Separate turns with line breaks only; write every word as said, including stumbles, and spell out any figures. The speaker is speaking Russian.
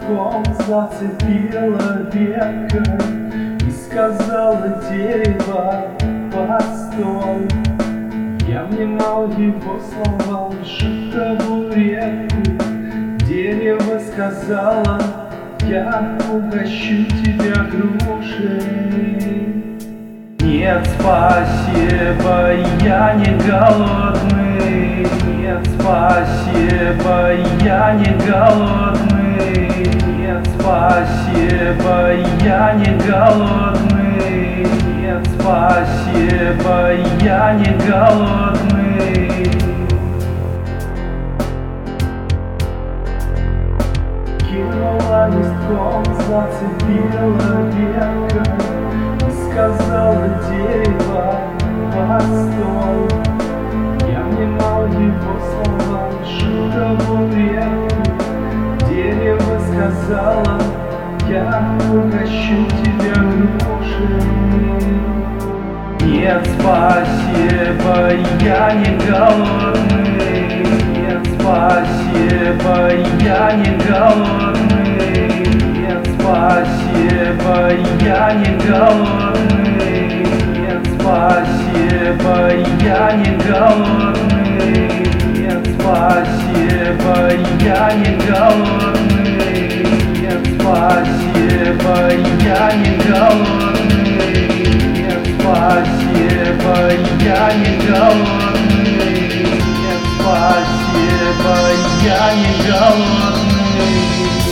листком зацепила ветка и сказала: дерево, постой. Я внимал его словам, шел табуретку. Дерево сказала: я угощу тебя грушей. Нет, спасибо, я не голодный. Нет, спасибо, я не голодный. Нет, спасибо, я не голодный. Нет, спасибо, я не голодный. Кинула листком, зацепила ветка и сказала: дерево, постой. Я внимал его словам, шел табуретку. Дерево сказала: я угощу тебя грушей. Нет, спасибо, я не голодный. Нет, спасибо, я не голодный. Нет, спасибо, я не голодный. Нет, спасибо, я не голодный. Нет, спасибо, я не голодный. Нет, спасибо, я не голодный. Нет, спасибо, я не голодный. Нет, спасибо, я не голодный.